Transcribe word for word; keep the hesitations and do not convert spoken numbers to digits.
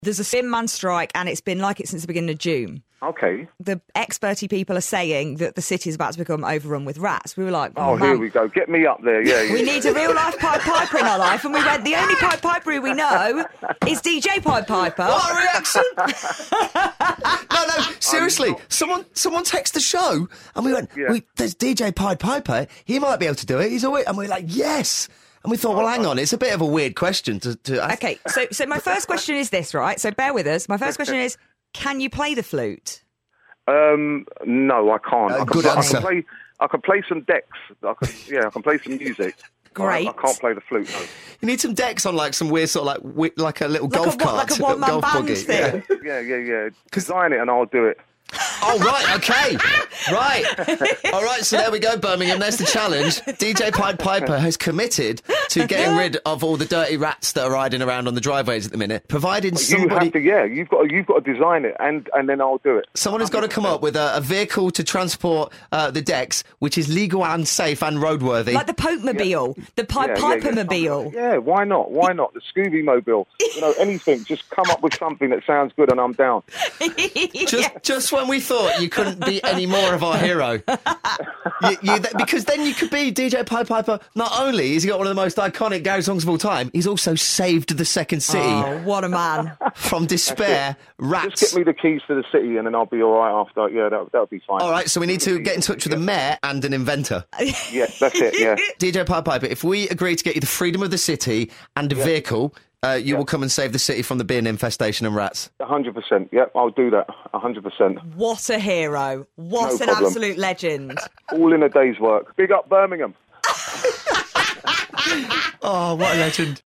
There's a bin man strike, and it's been like it since the beginning of June. Okay. The experty people are saying that the city is about to become overrun with rats. We were like, oh, oh man. Here we go. Get me up there. Yeah. We yeah. need a real life Pied Piper in our life, and we went. The only Pied Piper we know is D J Pied Piper. What a reaction! no, no, seriously. Someone, someone texted the show, and we went. Yeah. We, there's D J Pied Piper. He might be able to do it. He's always, and we're like, yes. And we thought, well, hang on, it's a bit of a weird question to. to ask. Okay, so so my first question is this, right? So bear with us. My first question is, can you play the flute? Um, no, I can't. Uh, I can good play, answer. I can play. I can play some decks. I can, yeah, I can play some music. Great. I, I can't play the flute. No. You need some decks on like some weird sort of like wi- like a little Like golf a, what, cart, like a one-man golf band buggy. thing. Yeah, yeah, yeah. Design it and I'll do it. Oh, right, okay. Right. All right, so there we go, Birmingham. There's the challenge. D J Pied Piper has committed to getting rid of all the dirty rats that are riding around on the driveways at the minute, providing You somebody... have to, yeah. You've got, to, you've got to design it, and, and then I'll do it. Someone has got to come up with a, a vehicle to transport uh, the decks, which is legal and safe and roadworthy. Like the Pope-mobile, the Pied Yeah, yeah, yeah. Piper-mobile. Yeah, why not? Why not? The Scooby Mobile. You know, anything. Just come up with something that sounds good, and I'm down. Just, just when we thought you couldn't be any more of our hero, you, you, th- because then you could be D J Pied Piper. Not only has he got one of the most iconic Gary songs of all time, he's also saved the second city Oh, what a man. from despair, rats. Just get me the keys to the city, and then I'll be all right after. Yeah, that that'll be fine. All right, so we need to get in touch with the mayor and an inventor. Yeah, that's it. Yeah. D J Pied Piper, if we agree to get you the freedom of the city and a vehicle, uh, you Yeah. will come and save the city from the bin infestation and rats. A hundred percent. Yep, I'll do that. A hundred percent. What a hero. What No an problem. absolute legend. All in a day's work. Big up Birmingham. Oh, what a legend.